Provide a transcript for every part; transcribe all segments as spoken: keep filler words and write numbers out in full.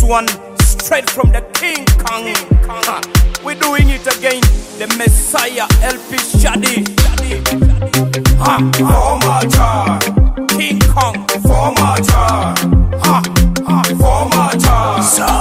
one straight from the King Kong. Ha. We're doing it again. The Messiah L P Shadi. Ha. Formatter. King Kong. Formatter. Ha. Ha. Formatter.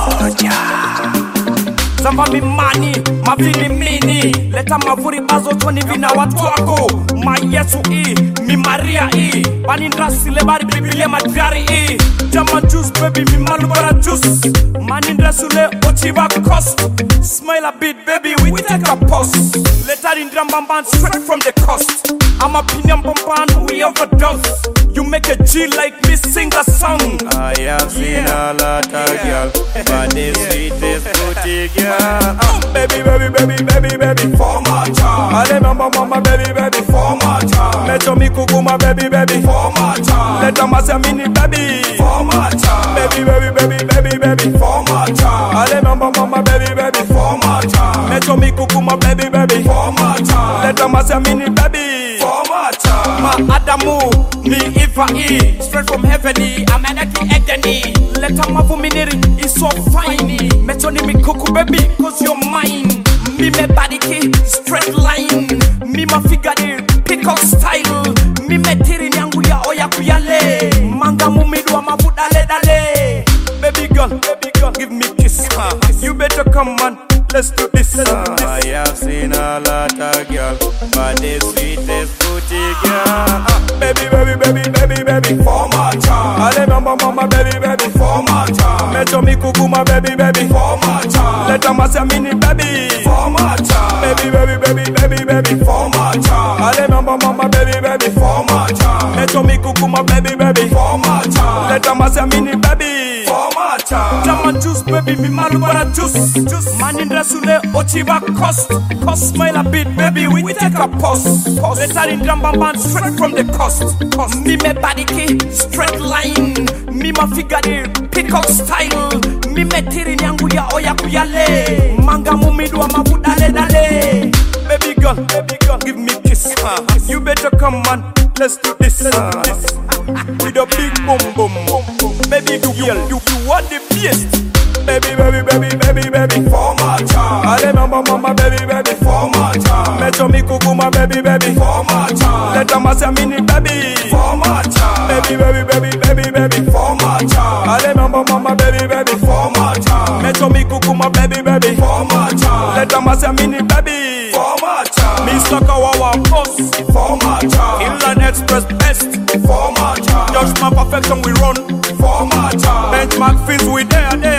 Soldier. Zamba mi mani, mavini mini. Leta mavuri bazo toni vina watu wako. Ma Yesu i, mi Maria i. Banindra sile bari bibile madriari i. Jama juice baby, mi malubara juice. Manindra sule ochiva cost. Smile a bit baby, we, we take a pause. Leta indra mbamban straight from the coast. I'm a pinyam bamban, we overdose. You make a G like me sing a song. I have seen a lot of girl, but the sweetest booty girl. Uh, baby, baby, baby, baby, baby, Formatter. Ale mama, mama, baby, baby, Formatter. Mecho mi kukuma, baby, baby, Formatter. Leta masa mini, baby, Formatter. Baby, baby, baby, baby, baby, Formatter. Ale mama, mama, baby, baby, Formatter. Mecho mi kukuma, baby, baby, Formatter. Leta masa mini, baby, Formatter. Ma Adamu, mi Ifa I, straight from heavenly, I'm anaki Edeni. Leta mavu miniri, it's so fine. Mecho ni mi kuku, baby, cause you're mine. Me me body ki, straight line. Me ma figure di, peacock style. Me me tiri nyangu ya oya kuyale. Manga mumidu wa mavu dale dale. Baby girl, baby girl, give me kiss. Uh, you better come on, let's do this. Uh, I have seen a lot of girl, but the sweetest booty girl. Uh, baby, baby, baby, baby, baby, Formatter. Ale mama, mama, baby, baby, Formatter. Mecho mi kukuma, baby, baby, Formatter. Leta masa mini, baby, Formatter. Baby, baby, baby, baby, baby, Formatter. Ale mama, mama, baby, baby, Formatter. Mecho mi kukuma, baby, baby, Formatter. Leta masa mini, baby, Formatter. Jama juice, baby, mi malubara juice. Juice. Manindra sule ochiva cost. Cost smile a bit, baby, we, we take a pause. Pause. Leta indra mbamban straight from the coast. Cost. Me me body ki, straight line. Me ma figure di, peacock style. Me me tiri nyangu ya oya kuyale. Manga mumidu wa mavu dale dale. Baby girl, baby girl, give me kiss. Uh, you better come on, let's do this. Uh, with a big boom boom boom. Baby girl, you, you, you want the best. Baby, baby, baby, baby, baby, Formatter. Ale mama, mama, baby, baby, Formatter. Mecho mi kukuma, baby, baby, Formatter. Leta masa mini, baby, Formatter. Baby, baby, baby, baby, baby, Formatter. Ale mama, mama, baby, baby, Formatter. Mecho mi kukuma, baby, baby, Formatter. Leta masa mini, baby, Formatter. Mister Kawawa boss, Formatter. Inland Express best, Formatter. Judge my perfection we run, Formatter. Benchmark fins we there there.